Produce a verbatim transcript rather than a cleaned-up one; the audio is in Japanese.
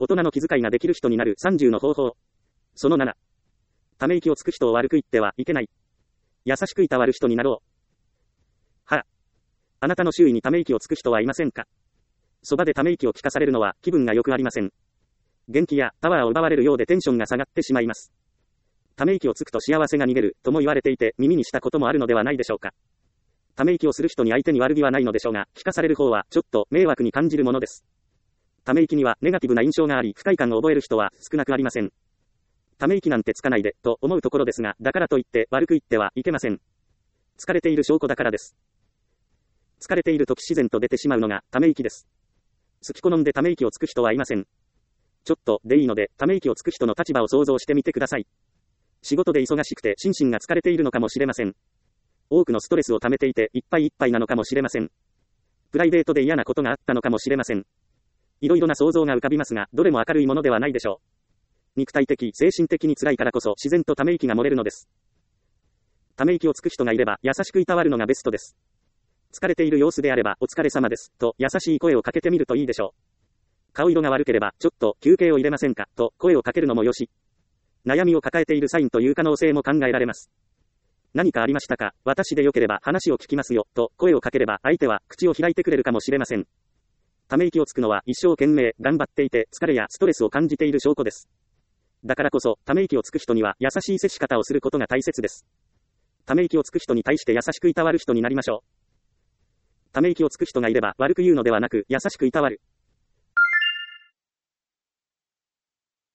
大人の気遣いができる人になるさんじゅうの方法。そのなな。ため息をつく人を悪く言ってはいけない。優しくいたわる人になろう。はあ。あなたの周囲にため息をつく人はいませんか？そばでため息を聞かされるのは気分が良くありません。元気やパワーを奪われるようでテンションが下がってしまいます。ため息をつくと幸せが逃げるとも言われていて耳にしたこともあるのではないでしょうか。ため息をする人に相手に悪気はないのでしょうが、聞かされる方はちょっと迷惑に感じるものです。ため息にはネガティブな印象があり不快感を覚える人は少なくありません。ため息なんてつかないでと思うところですが、だからといって悪く言ってはいけません。疲れている証拠だからです。疲れている時自然と出てしまうのがため息です。好き好んでため息をつく人はいません。ちょっとでいいのでため息をつく人の立場を想像してみてください。仕事で忙しくて心身が疲れているのかもしれません。多くのストレスを溜めていていっぱいいっぱいなのかもしれません。プライベートで嫌なことがあったのかもしれません。いろいろな想像が浮かびますが、どれも明るいものではないでしょう。肉体的、精神的に辛いからこそ自然とため息が漏れるのです。ため息をつく人がいれば優しくいたわるのがベストです。疲れている様子であればお疲れ様ですと優しい声をかけてみるといいでしょう。顔色が悪ければちょっと休憩を入れませんかと声をかけるのもよし。悩みを抱えているサインという可能性も考えられます。何かありましたか？私でよければ話を聞きますよと声をかければ相手は口を開いてくれるかもしれません。ため息をつくのは一生懸命頑張っていて疲れやストレスを感じている証拠です。だからこそため息をつく人には優しい接し方をすることが大切です。ため息をつく人に対して優しくいたわる人になりましょう。ため息をつく人がいれば悪く言うのではなく優しくいたわる。